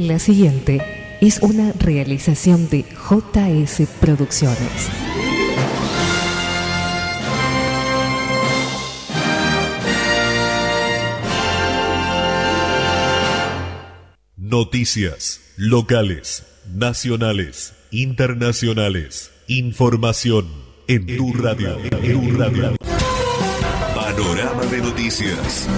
La siguiente es una realización de JS Producciones. Noticias locales, nacionales, internacionales. Información en tu radio. Panorama de noticias.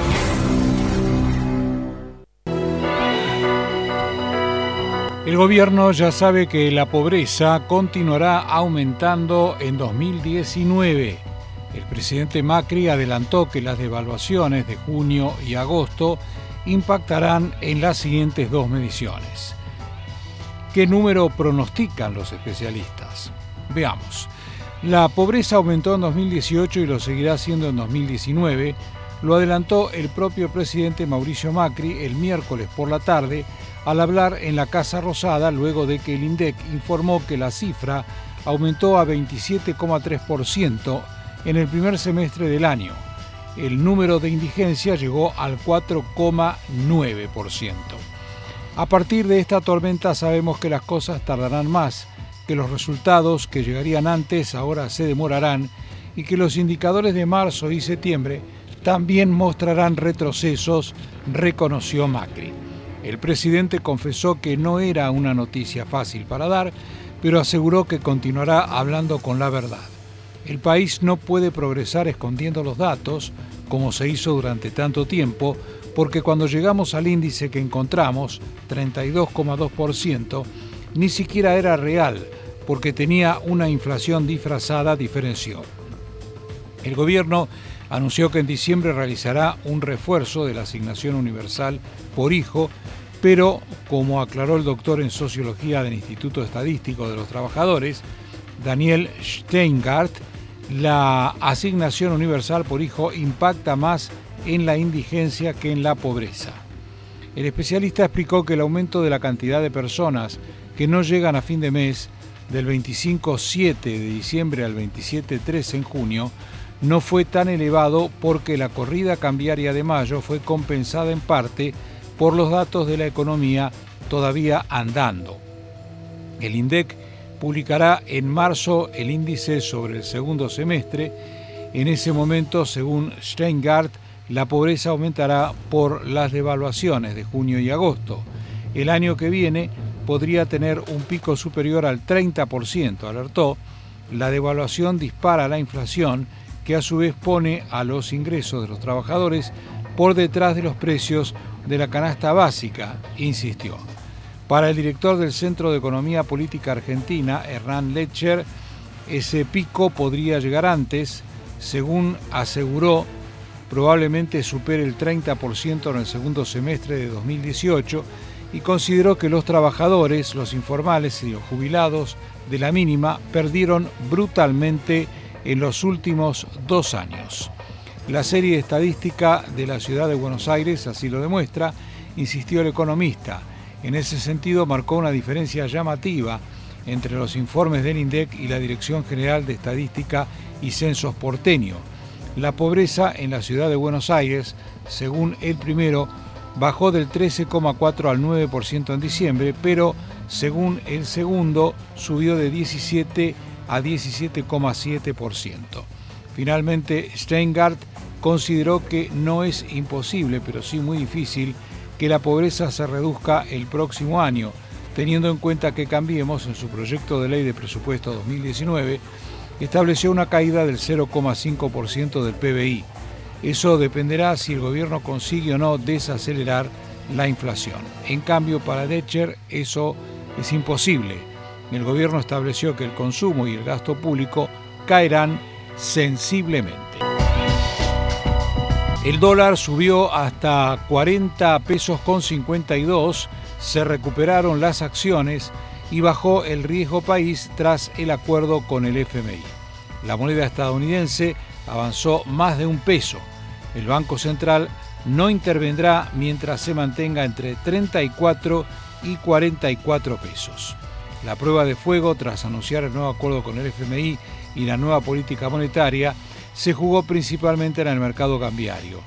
El gobierno ya sabe que la pobreza continuará aumentando en 2019. El presidente Macri adelantó que las devaluaciones de junio y agosto impactarán en las siguientes dos mediciones. ¿Qué número pronostican los especialistas? Veamos. La pobreza aumentó en 2018 y lo seguirá haciendo en 2019. Lo adelantó el propio presidente Mauricio Macri el miércoles por la tarde al hablar en la Casa Rosada luego de que el INDEC informó que la cifra aumentó a 27,3% en el primer semestre del año. El número de indigencia llegó al 4,9%. A partir de esta tormenta sabemos que las cosas tardarán más, que los resultados que llegarían antes ahora se demorarán y que los indicadores de marzo y septiembre también mostrarán retrocesos, reconoció Macri. El presidente confesó que no era una noticia fácil para dar, pero aseguró que continuará hablando con la verdad. El país no puede progresar escondiendo los datos, como se hizo durante tanto tiempo, porque cuando llegamos al índice que encontramos, 32,2%, ni siquiera era real, porque tenía una inflación disfrazada, diferenció. El gobierno anunció que en diciembre realizará un refuerzo de la asignación universal por hijo, pero, como aclaró el doctor en Sociología del Instituto Estadístico de los Trabajadores, Daniel Steingart, la asignación universal por hijo impacta más en la indigencia que en la pobreza. El especialista explicó que el aumento de la cantidad de personas que no llegan a fin de mes, del 25,7 de diciembre al 27,3 en junio, no fue tan elevado porque la corrida cambiaria de mayo fue compensada en parte por los datos de la economía todavía andando. El INDEC publicará en marzo el índice sobre el segundo semestre. En ese momento, según Steingart, la pobreza aumentará por las devaluaciones de junio y agosto. El año que viene podría tener un pico superior al 30%, alertó. La devaluación dispara la inflación, que a su vez pone a los ingresos de los trabajadores por detrás de los precios de la canasta básica, insistió. Para el director del Centro de Economía Política Argentina, Hernán Lecher, ese pico podría llegar antes, según aseguró, probablemente supere el 30% en el segundo semestre de 2018 y consideró que los trabajadores, los informales y los jubilados de la mínima perdieron brutalmente en los últimos 2 años. La serie estadística de la ciudad de Buenos Aires así lo demuestra, insistió el economista. En ese sentido, marcó una diferencia llamativa entre los informes del INDEC y la Dirección General de Estadística y Censos porteño. La pobreza en la ciudad de Buenos Aires, según el primero, bajó del 13,4 al 9% en diciembre, pero según el segundo, subió de 17 a 17,7%. Finalmente, Steingart consideró que no es imposible, pero sí muy difícil, que la pobreza se reduzca el próximo año, teniendo en cuenta que Cambiemos, en su proyecto de ley de presupuesto 2019, estableció una caída del 0,5% del PBI. Eso dependerá si el gobierno consigue o no desacelerar la inflación. En cambio, para Lecher eso es imposible. El gobierno estableció que el consumo y el gasto público caerán sensiblemente. El dólar subió hasta 40 pesos con 52, se recuperaron las acciones y bajó el riesgo país tras el acuerdo con el FMI. La moneda estadounidense avanzó más de 1 peso. El Banco Central no intervendrá mientras se mantenga entre 34 y 44 pesos. La prueba de fuego, tras anunciar el nuevo acuerdo con el FMI y la nueva política monetaria, se jugó principalmente en el mercado cambiario.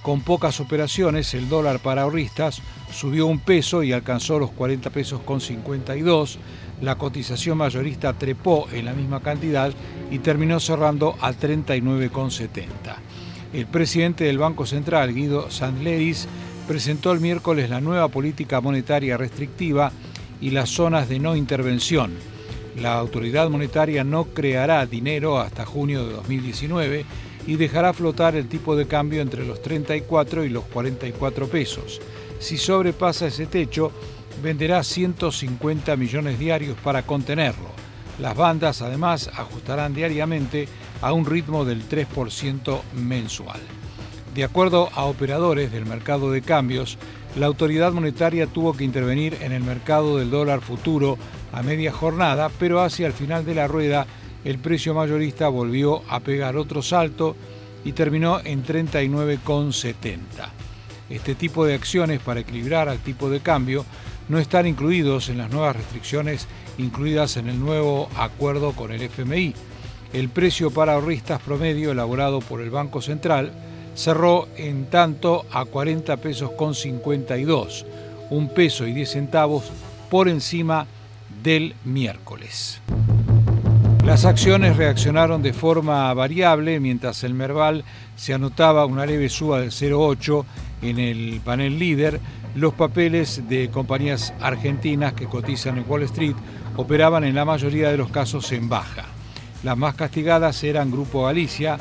Con pocas operaciones, el dólar para ahorristas subió 1 peso y alcanzó los 40 pesos con 52. La cotización mayorista trepó en la misma cantidad y terminó cerrando a 39,70. El presidente del Banco Central, Guido Sandleris, presentó el miércoles la nueva política monetaria restrictiva y las zonas de no intervención. La autoridad monetaria no creará dinero hasta junio de 2019 y dejará flotar el tipo de cambio entre los 34 y los 44 pesos. Si sobrepasa ese techo, venderá 150 millones diarios para contenerlo. Las bandas, además, ajustarán diariamente a un ritmo del 3% mensual. De acuerdo a operadores del mercado de cambios, la autoridad monetaria tuvo que intervenir en el mercado del dólar futuro a media jornada, pero hacia el final de la rueda el precio mayorista volvió a pegar otro salto y terminó en 39,70. Este tipo de acciones para equilibrar al tipo de cambio no están incluidos en las nuevas restricciones incluidas en el nuevo acuerdo con el FMI. El precio para ahorristas promedio elaborado por el Banco Central cerró en tanto a 40 pesos con 52, 1 peso y 10 centavos por encima del miércoles. Las acciones reaccionaron de forma variable, mientras el Merval se anotaba una leve suba del 0,8 en el panel líder. Los papeles de compañías argentinas que cotizan en Wall Street operaban en la mayoría de los casos en baja. Las más castigadas eran Grupo Galicia,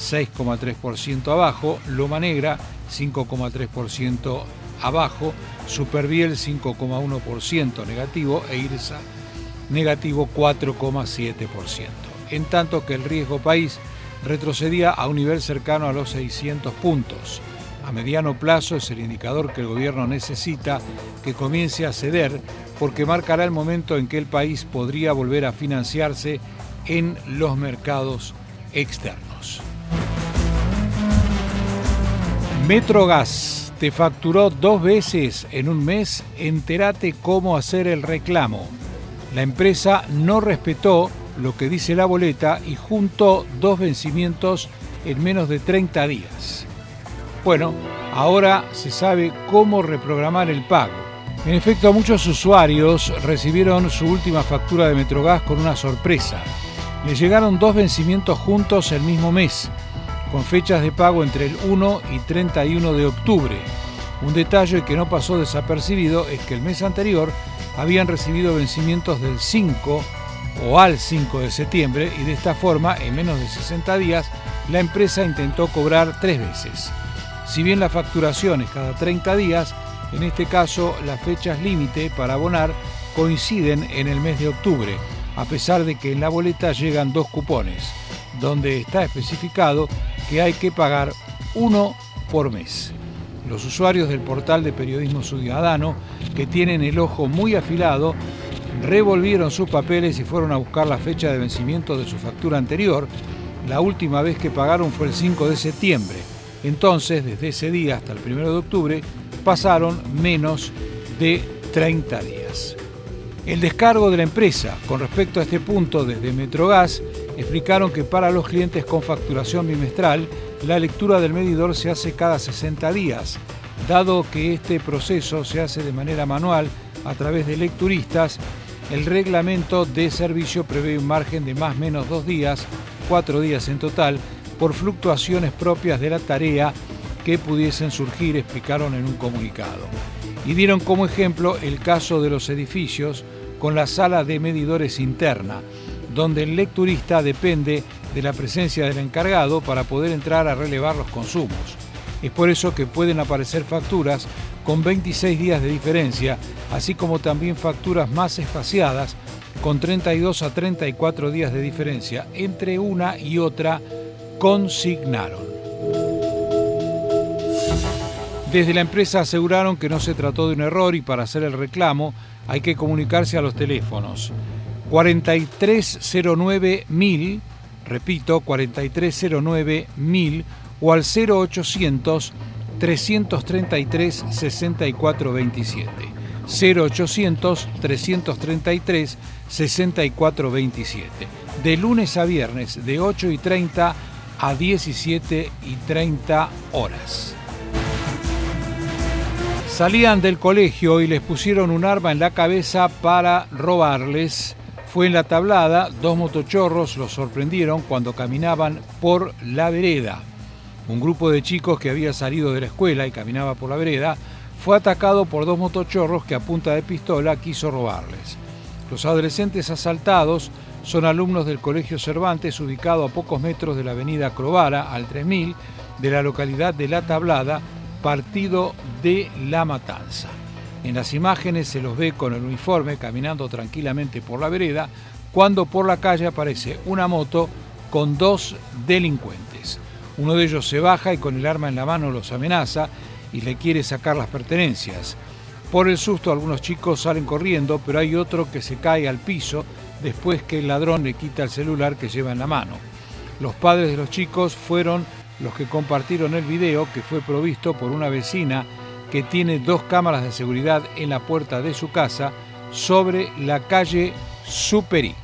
6,3% abajo, Loma Negra, 5,3% abajo, Superviel, 5,1% negativo e IRSA, negativo 4,7%. En tanto que el riesgo país retrocedía a un nivel cercano a los 600 puntos. A mediano plazo es el indicador que el gobierno necesita que comience a ceder, porque marcará el momento en que el país podría volver a financiarse en los mercados externos. Metrogas te facturó 2 veces en un mes. Entérate cómo hacer el reclamo. La empresa no respetó lo que dice la boleta y juntó 2 vencimientos en menos de 30 días. Bueno, ahora se sabe cómo reprogramar el pago. En efecto, muchos usuarios recibieron su última factura de Metrogas con una sorpresa. Les llegaron 2 vencimientos juntos el mismo mes, con fechas de pago entre el 1 y 31 de octubre. Un detalle que no pasó desapercibido es que el mes anterior habían recibido vencimientos del 5 o al 5 de septiembre y de esta forma, en menos de 60 días, la empresa intentó cobrar 3 veces. Si bien la facturación es cada 30 días, en este caso las fechas límite para abonar coinciden en el mes de octubre, a pesar de que en la boleta llegan 2 cupones, donde está especificado que hay que pagar 1 por mes. Los usuarios del portal de Periodismo Ciudadano, que tienen el ojo muy afilado, revolvieron sus papeles y fueron a buscar la fecha de vencimiento de su factura anterior. La última vez que pagaron fue el 5 de septiembre. Entonces, desde ese día hasta el 1 de octubre, pasaron menos de 30 días. El descargo de la empresa con respecto a este punto desde Metrogas explicaron que para los clientes con facturación bimestral, la lectura del medidor se hace cada 60 días. Dado que este proceso se hace de manera manual a través de lecturistas, el reglamento de servicio prevé un margen de más o menos 2 días, 4 días en total, por fluctuaciones propias de la tarea que pudiesen surgir, explicaron en un comunicado. Y dieron como ejemplo el caso de los edificios con la sala de medidores interna, donde el lecturista depende de la presencia del encargado para poder entrar a relevar los consumos. Es por eso que pueden aparecer facturas con 26 días de diferencia, así como también facturas más espaciadas con 32 a 34 días de diferencia entre una y otra, consignaron. Desde la empresa aseguraron que no se trató de un error y para hacer el reclamo hay que comunicarse a los teléfonos 4309-1000, repito, 4309-1000 o al 0800-333-6427. 0800-333-6427. De lunes a viernes, de 8:30 a 17:30 horas. Salían del colegio y les pusieron un arma en la cabeza para robarles. Fue en La Tablada, 2 motochorros los sorprendieron cuando caminaban por la vereda. Un grupo de chicos que había salido de la escuela y caminaba por la vereda fue atacado por 2 motochorros que a punta de pistola quiso robarles. Los adolescentes asaltados son alumnos del Colegio Cervantes, ubicado a pocos metros de la avenida Crovara, al 3000, de la localidad de La Tablada, partido de La Matanza. En las imágenes se los ve con el uniforme caminando tranquilamente por la vereda, cuando por la calle aparece una moto con 2 delincuentes. Uno de ellos se baja y con el arma en la mano los amenaza y le quiere sacar las pertenencias. Por el susto algunos chicos salen corriendo, pero hay otro que se cae al piso después que el ladrón le quita el celular que lleva en la mano. Los padres de los chicos fueron los que compartieron el video, que fue provisto por una vecina que tiene 2 cámaras de seguridad en la puerta de su casa sobre la calle Superí.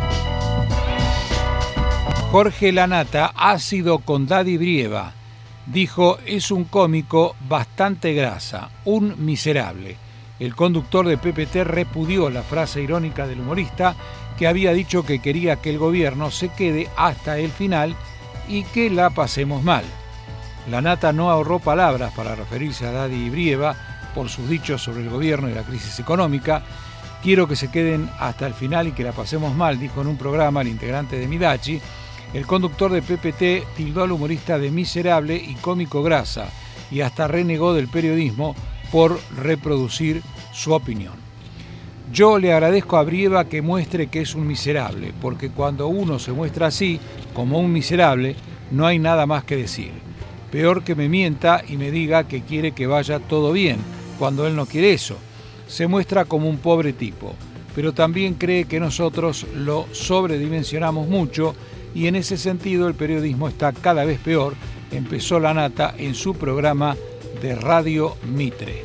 Jorge Lanata, ácido con Daddy Brieva, dijo: es un cómico bastante grasa, un miserable. El conductor de PPT repudió la frase irónica del humorista, que había dicho que quería que el gobierno se quede hasta el final y que la pasemos mal. Lanata no ahorró palabras para referirse a Daddy Brieva por sus dichos sobre el gobierno y la crisis económica. Quiero que se queden hasta el final y que la pasemos mal, dijo en un programa el integrante de Midachi. El conductor de PPT tildó al humorista de miserable y cómico grasa y hasta renegó del periodismo por reproducir su opinión. Yo le agradezco a Brieva que muestre que es un miserable, porque cuando uno se muestra así, como un miserable, no hay nada más que decir. Peor que me mienta y me diga que quiere que vaya todo bien, cuando él no quiere eso. Se muestra como un pobre tipo, pero también cree que nosotros lo sobredimensionamos mucho y en ese sentido el periodismo está cada vez peor, empezó Lanata en su programa de Radio Mitre.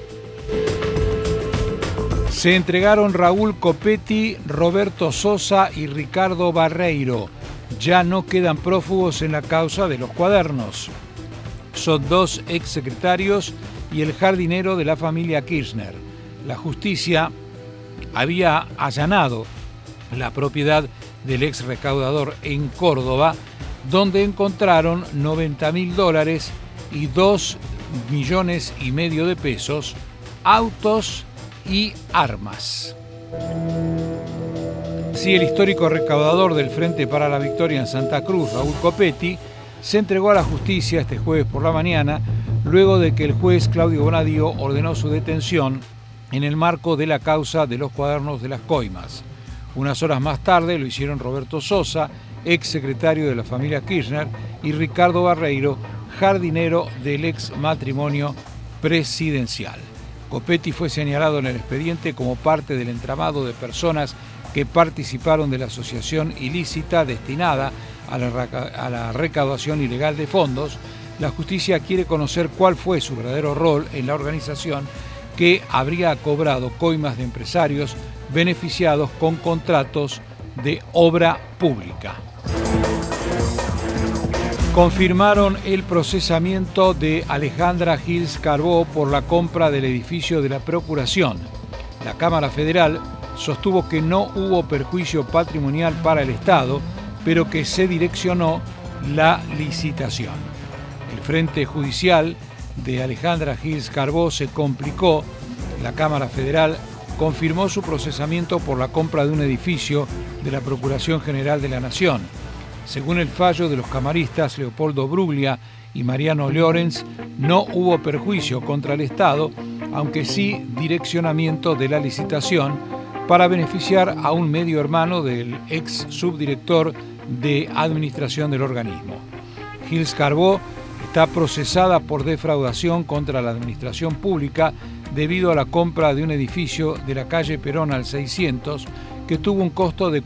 Se entregaron Raúl Copetti, Roberto Sosa y Ricardo Barreiro. Ya no quedan prófugos en la causa de los cuadernos. Son 2 exsecretarios y el jardinero de la familia Kirchner. La justicia había allanado la propiedad del ex recaudador en Córdoba, donde encontraron $90.000 y 2,5 millones de pesos, autos y armas. Sí, el histórico recaudador del Frente para la Victoria en Santa Cruz, Raúl Copetti, se entregó a la justicia este jueves por la mañana, luego de que el juez Claudio Bonadío ordenó su detención en el marco de la causa de los cuadernos de las coimas. Unas horas más tarde lo hicieron Roberto Sosa, ex secretario de la familia Kirchner, y Ricardo Barreiro, jardinero del ex matrimonio presidencial. Copetti fue señalado en el expediente como parte del entramado de personas que participaron de la asociación ilícita destinada a la recaudación ilegal de fondos. La justicia quiere conocer cuál fue su verdadero rol en la organización, que habría cobrado coimas de empresarios beneficiados con contratos de obra pública. Confirmaron el procesamiento de Alejandra Gils Carbó por la compra del edificio de la Procuración. La Cámara Federal sostuvo que no hubo perjuicio patrimonial para el Estado, pero que se direccionó la licitación. El frente judicial de Alejandra Gils Carbó se complicó. La Cámara Federal confirmó su procesamiento por la compra de un edificio de la Procuración General de la Nación. Según el fallo de los camaristas Leopoldo Bruglia y Mariano Llorens, no hubo perjuicio contra el Estado, aunque sí direccionamiento de la licitación para beneficiar a un medio hermano del ex subdirector de administración del organismo. Gils Carbó está procesada por defraudación contra la administración pública debido a la compra de un edificio de la calle Perón al 600 que tuvo un costo de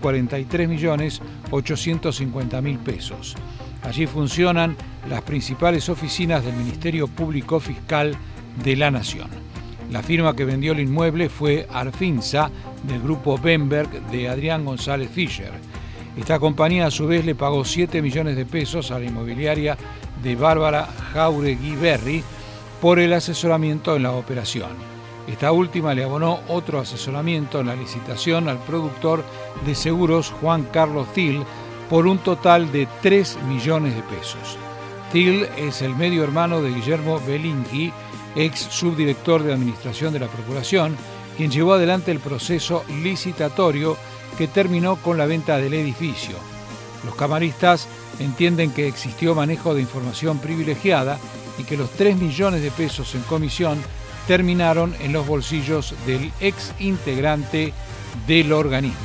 43.850.000 pesos. Allí funcionan las principales oficinas del Ministerio Público Fiscal de la Nación. La firma que vendió el inmueble fue Arfinsa, del grupo Bemberg de Adrián González Fischer. Esta compañía a su vez le pagó 7 millones de pesos a la inmobiliaria de Bárbara Jauregui Berry por el asesoramiento en la operación. Esta última le abonó otro asesoramiento en la licitación al productor de seguros Juan Carlos Thiel por un total de 3 millones de pesos. Thiel es el medio hermano de Guillermo Belinghi, ex subdirector de administración de la Procuración, quien llevó adelante el proceso licitatorio que terminó con la venta del edificio. Los camaristas entienden que existió manejo de información privilegiada y que los 3 millones de pesos en comisión terminaron en los bolsillos del ex integrante del organismo.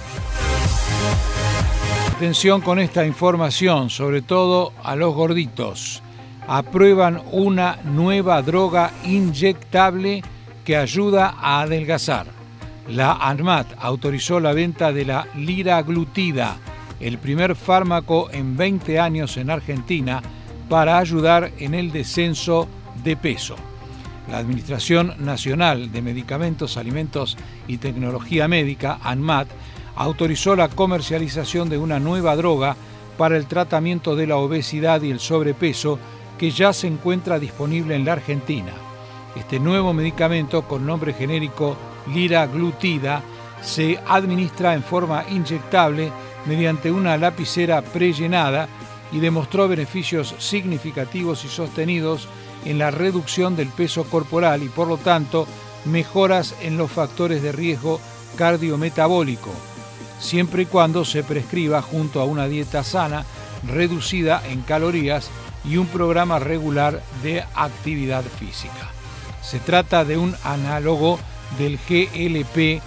Atención con esta información, sobre todo a los gorditos. Aprueban una nueva droga inyectable que ayuda a adelgazar. La ANMAT autorizó la venta de la liraglutida, el primer fármaco en 20 años en Argentina para ayudar en el descenso de peso. La Administración Nacional de Medicamentos, Alimentos y Tecnología Médica, ANMAT, autorizó la comercialización de una nueva droga para el tratamiento de la obesidad y el sobrepeso que ya se encuentra disponible en la Argentina. Este nuevo medicamento, con nombre genérico liraglutida, se administra en forma inyectable mediante una lapicera prellenada y demostró beneficios significativos y sostenidos en la reducción del peso corporal y, por lo tanto, mejoras en los factores de riesgo cardiometabólico, siempre y cuando se prescriba junto a una dieta sana, reducida en calorías y un programa regular de actividad física. Se trata de un análogo del GLP-1,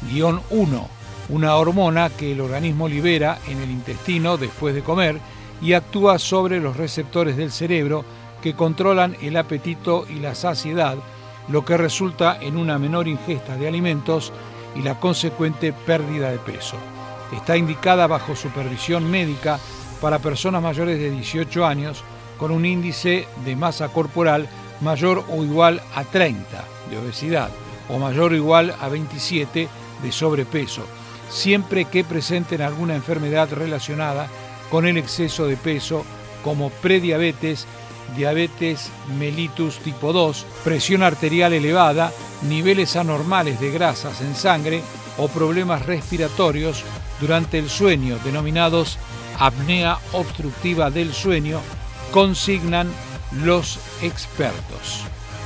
una hormona que el organismo libera en el intestino después de comer y actúa sobre los receptores del cerebro que controlan el apetito y la saciedad, lo que resulta en una menor ingesta de alimentos y la consecuente pérdida de peso. Está indicada bajo supervisión médica para personas mayores de 18 años con un índice de masa corporal mayor o igual a 30 de obesidad o mayor o igual a 27 de sobrepeso, siempre que presenten alguna enfermedad relacionada con el exceso de peso como prediabetes, diabetes mellitus tipo 2, presión arterial elevada, niveles anormales de grasas en sangre o problemas respiratorios durante el sueño, denominados apnea obstructiva del sueño, consignan los expertos.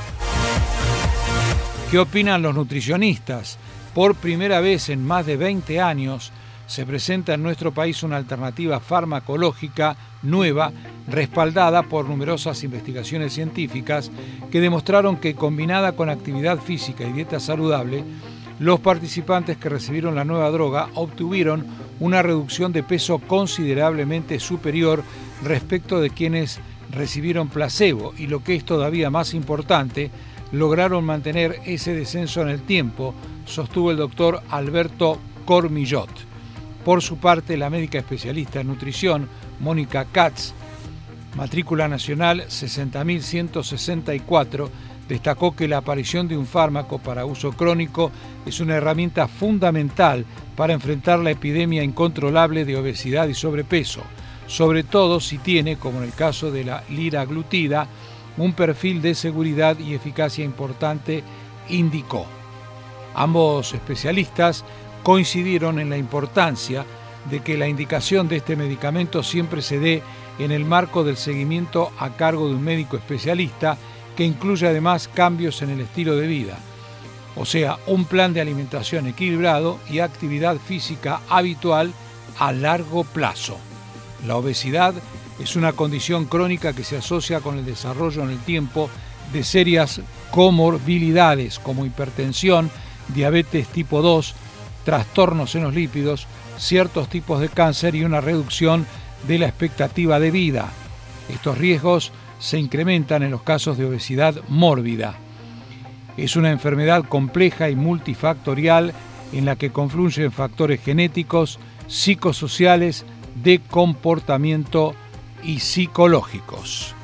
¿Qué opinan los nutricionistas? Por primera vez en más de 20 años se presenta en nuestro país una alternativa farmacológica nueva, respaldada por numerosas investigaciones científicas que demostraron que, combinada con actividad física y dieta saludable, los participantes que recibieron la nueva droga obtuvieron una reducción de peso considerablemente superior respecto de quienes recibieron placebo y, lo que es todavía más importante, lograron mantener ese descenso en el tiempo, sostuvo el doctor Alberto Cormillot. Por su parte, la médica especialista en nutrición, Mónica Katz, matrícula nacional 60.164, destacó que la aparición de un fármaco para uso crónico es una herramienta fundamental para enfrentar la epidemia incontrolable de obesidad y sobrepeso, sobre todo si tiene, como en el caso de la liraglutida, un perfil de seguridad y eficacia importante, indicó. Ambos especialistas coincidieron en la importancia de que la indicación de este medicamento siempre se dé en el marco del seguimiento a cargo de un médico especialista que incluye además cambios en el estilo de vida, o sea, un plan de alimentación equilibrado y actividad física habitual a largo plazo. La obesidad es una condición crónica que se asocia con el desarrollo en el tiempo de serias comorbilidades como hipertensión, diabetes tipo 2, trastornos en los lípidos, ciertos tipos de cáncer y una reducción de la expectativa de vida. Estos riesgos se incrementan en los casos de obesidad mórbida. Es una enfermedad compleja y multifactorial en la que confluyen factores genéticos, psicosociales, de comportamiento y psicológicos.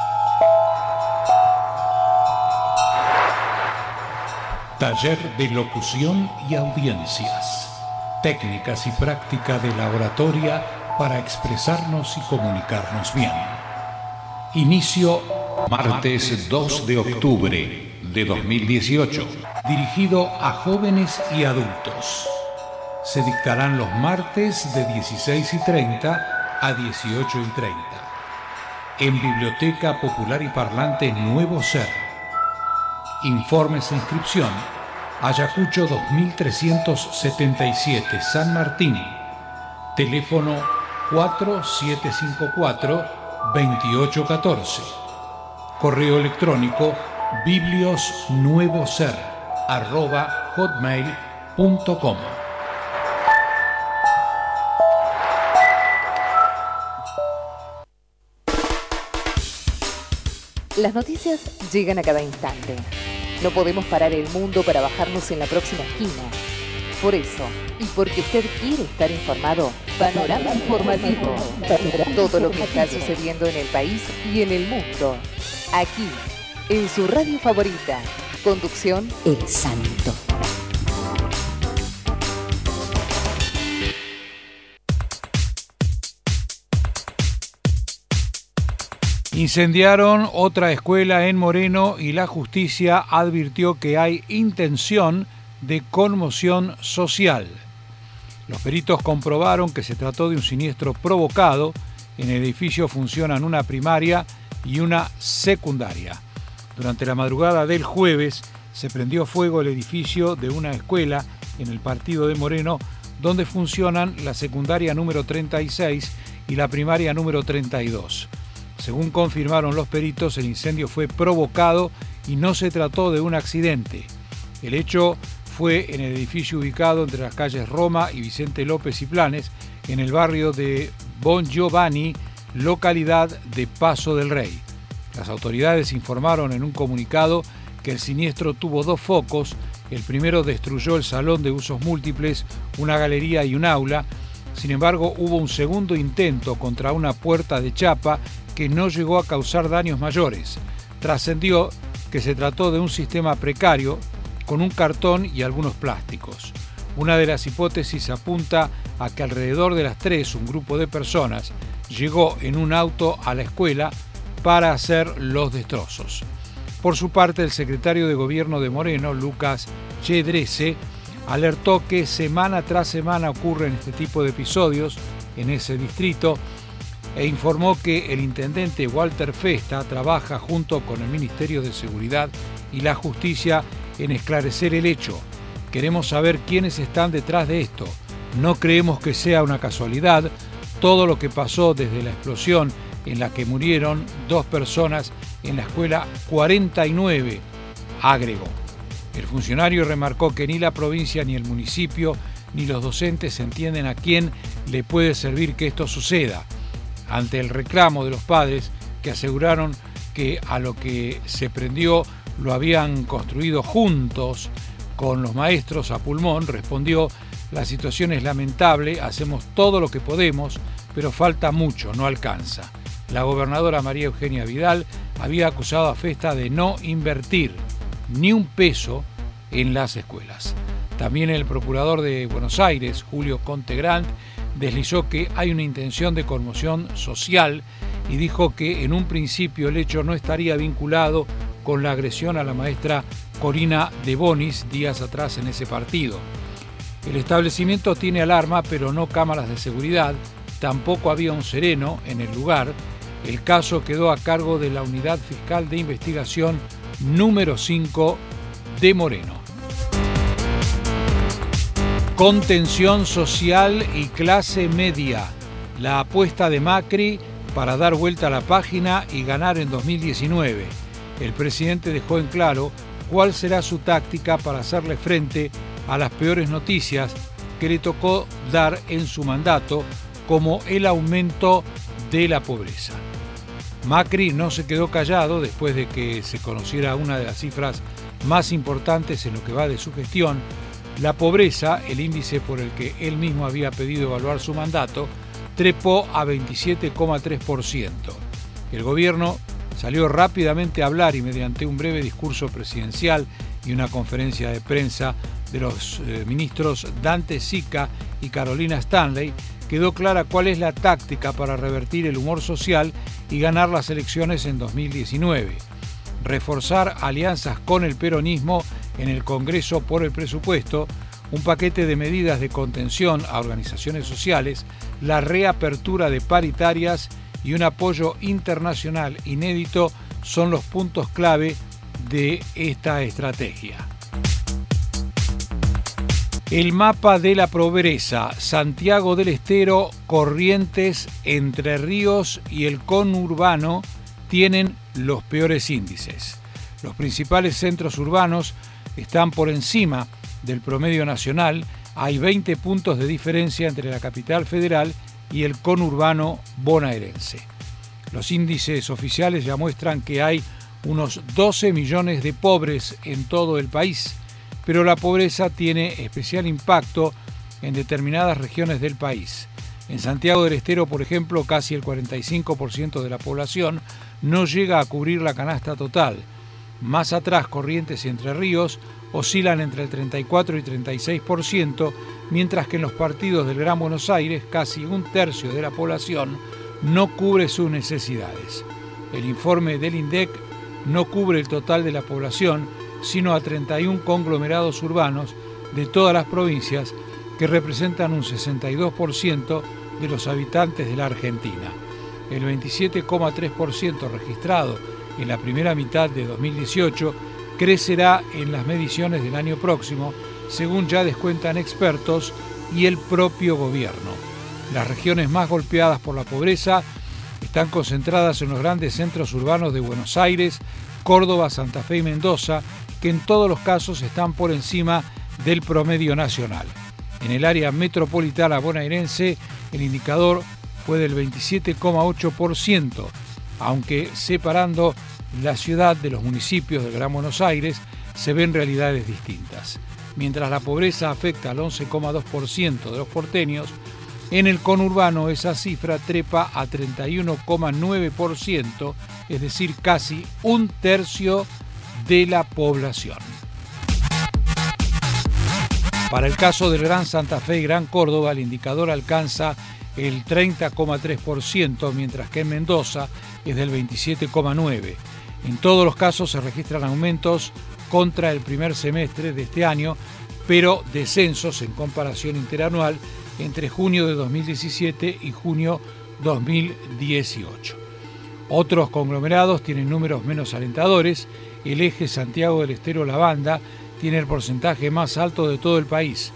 Taller de locución y audiencias. Técnicas y práctica de la oratoria para expresarnos y comunicarnos bien. Inicio martes 2 de octubre, de 2018, dirigido a jóvenes y adultos. Se dictarán los martes de 16:30 a 18:30 en Biblioteca Popular y Parlante Nuevo Ser. Informes e inscripción: Ayacucho 2377, San Martín. Teléfono 4754-2814. Correo electrónico bibliosnuevoser@hotmail.com. Las noticias llegan a cada instante. No podemos parar el mundo para bajarnos en la próxima esquina. Por eso, y porque usted quiere estar informado, Panorama Informativo. Todo lo que está sucediendo en el país y en el mundo. Aquí, en su radio favorita. Conducción: El Santo. Incendiaron otra escuela en Moreno y la justicia advirtió que hay intención de conmoción social. Los peritos comprobaron que se trató de un siniestro provocado. En el edificio funcionan una primaria y una secundaria. Durante la madrugada del jueves se prendió fuego el edificio de una escuela en el partido de Moreno, donde funcionan la secundaria número 36 y la primaria número 32. Según confirmaron los peritos, el incendio fue provocado y no se trató de un accidente. El hecho fue en el edificio ubicado entre las calles Roma y Vicente López y Planes, en el barrio de Bon Giovanni, localidad de Paso del Rey. Las autoridades informaron en un comunicado que el siniestro tuvo dos focos. El primero destruyó el salón de usos múltiples, una galería y un aula. Sin embargo, hubo un segundo intento contra una puerta de chapa que no llegó a causar daños mayores. Trascendió que se trató de un sistema precario con un cartón y algunos plásticos. Una de las hipótesis apunta a que alrededor de las 3 un grupo de personas llegó en un auto a la escuela para hacer los destrozos. Por su parte, el secretario de Gobierno de Moreno, Lucas Chedrese, alertó que semana tras semana ocurren este tipo de episodios en ese distrito e informó que el intendente Walter Festa trabaja junto con el Ministerio de Seguridad y la Justicia en esclarecer el hecho. Queremos saber quiénes están detrás de esto. No creemos que sea una casualidad todo lo que pasó desde la explosión en la que murieron 2 personas en la escuela 49, agregó. El funcionario remarcó que ni la provincia ni el municipio ni los docentes entienden a quién le puede servir que esto suceda. Ante el reclamo de los padres, que aseguraron que a lo que se prendió lo habían construido juntos con los maestros a pulmón, respondió: la situación es lamentable, hacemos todo lo que podemos, pero falta mucho, no alcanza. La gobernadora María Eugenia Vidal había acusado a Festa de no invertir ni un peso en las escuelas. También el procurador de Buenos Aires, Julio Contegrand, deslizó que hay una intención de conmoción social y dijo que en un principio el hecho no estaría vinculado con la agresión a la maestra Corina de Bonis días atrás en ese partido. El establecimiento tiene alarma, pero no cámaras de seguridad. Tampoco había un sereno en el lugar. El caso quedó a cargo de la Unidad Fiscal de Investigación número 5 de Moreno. Contención social y clase media. La apuesta de Macri para dar vuelta a la página y ganar en 2019. El presidente dejó en claro cuál será su táctica para hacerle frente a las peores noticias que le tocó dar en su mandato, como el aumento de la pobreza. Macri no se quedó callado después de que se conociera una de las cifras más importantes en lo que va de su gestión. La pobreza, el índice por el que él mismo había pedido evaluar su mandato, trepó a 27,3%. El gobierno salió rápidamente a hablar y mediante un breve discurso presidencial y una conferencia de prensa de los ministros Dante Sica y Carolina Stanley, quedó clara cuál es la táctica para revertir el humor social y ganar las elecciones en 2019. reforzar alianzas con el peronismo en el Congreso por el presupuesto, un paquete de medidas de contención a organizaciones sociales, la reapertura de paritarias y un apoyo internacional inédito son los puntos clave de esta estrategia. El mapa de la pobreza: Santiago del Estero, Corrientes, Entre Ríos y el conurbano tienen los peores índices. Los principales centros urbanos están por encima del promedio nacional. Hay 20 puntos de diferencia entre la capital federal y el conurbano bonaerense. Los índices oficiales ya muestran que hay unos 12 millones de pobres en todo el país, pero la pobreza tiene especial impacto en determinadas regiones del país. En Santiago del Estero, por ejemplo, casi el 45% de la población no llega a cubrir la canasta total. Más atrás, Corrientes y Entre Ríos oscilan entre el 34 y 36%, mientras que en los partidos del Gran Buenos Aires casi un tercio de la población no cubre sus necesidades. El informe del INDEC no cubre el total de la población, sino a 31 conglomerados urbanos de todas las provincias, que representan un 62% de los habitantes de la Argentina. El 27,3% registrado en la primera mitad de 2018 crecerá en las mediciones del año próximo, según ya descuentan expertos y el propio gobierno. Las regiones más golpeadas por la pobreza están concentradas en los grandes centros urbanos de Buenos Aires, Córdoba, Santa Fe y Mendoza, que en todos los casos están por encima del promedio nacional. En el área metropolitana bonaerense, el indicador fue del 27,8%, aunque separando la ciudad de los municipios del Gran Buenos Aires se ven realidades distintas. Mientras la pobreza afecta al 11,2% de los porteños, en el conurbano esa cifra trepa a 31,9%, es decir, casi un tercio de la población. Para el caso del Gran Santa Fe y Gran Córdoba, el indicador alcanza el 30,3%, mientras que en Mendoza es del 27,9%. En todos los casos se registran aumentos contra el primer semestre de este año, pero descensos en comparación interanual entre junio de 2017 y junio 2018. Otros conglomerados tienen números menos alentadores. El eje Santiago del Estero-La Banda tiene el porcentaje más alto de todo el país.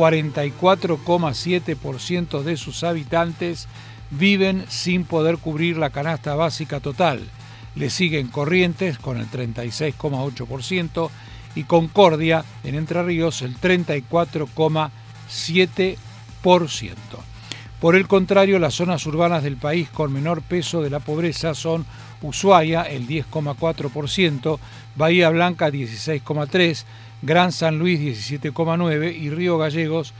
44,7% de sus habitantes viven sin poder cubrir la canasta básica total. Le siguen Corrientes con el 36,8% y Concordia en Entre Ríos el 34,7%. Por el contrario, las zonas urbanas del país con menor peso de la pobreza son Ushuaia, el 10,4%, Bahía Blanca, 16,3%, Gran San Luis, 17,9% y Río Gallegos,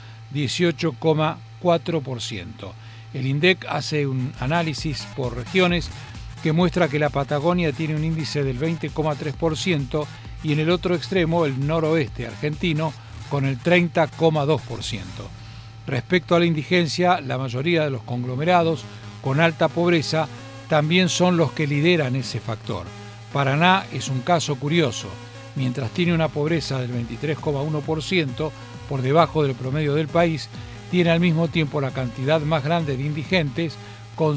18,4%. El INDEC hace un análisis por regiones que muestra que la Patagonia tiene un índice del 20,3% y en el otro extremo, el noroeste argentino, con el 30,2%. Respecto a la indigencia, la mayoría de los conglomerados con alta pobreza también son los que lideran ese factor. Paraná es un caso curioso. Mientras tiene una pobreza del 23,1%, por debajo del promedio del país, tiene al mismo tiempo la cantidad más grande de indigentes, con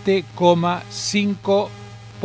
7,5%.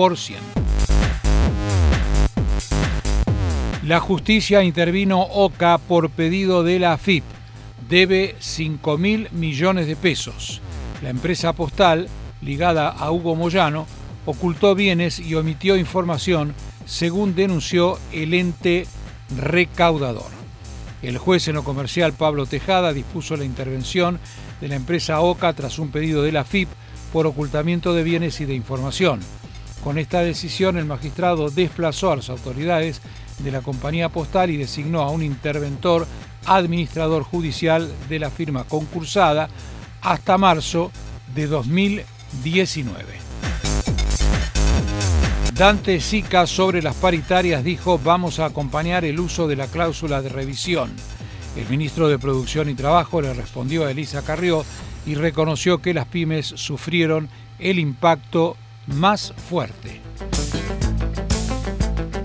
La justicia intervino OCA por pedido de la AFIP. Debe 5.000 millones de pesos. La empresa postal, ligada a Hugo Moyano, ocultó bienes y omitió información, según denunció el ente recaudador. El juez en lo comercial Pablo Tejada dispuso la intervención de la empresa OCA tras un pedido de la AFIP por ocultamiento de bienes y de información. Con esta decisión, el magistrado desplazó a las autoridades de la compañía postal y designó a un interventor administrador judicial de la firma concursada hasta marzo de 2019. Dante Sica sobre las paritarias dijo: vamos a acompañar el uso de la cláusula de revisión. El ministro de Producción y Trabajo le respondió a Elisa Carrió y reconoció que las pymes sufrieron el impacto más fuerte.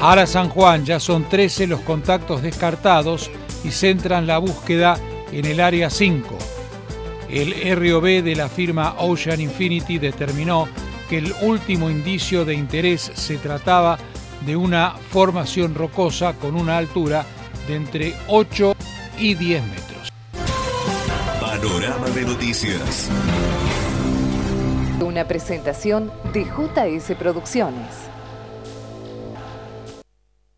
Ara San Juan, ya son 13 los contactos descartados y centran la búsqueda en el área 5. El ROV de la firma Ocean Infinity determinó que el último indicio de interés se trataba de una formación rocosa con una altura de entre 8 y 10 metros. Panorama de noticias. Una presentación de JS Producciones.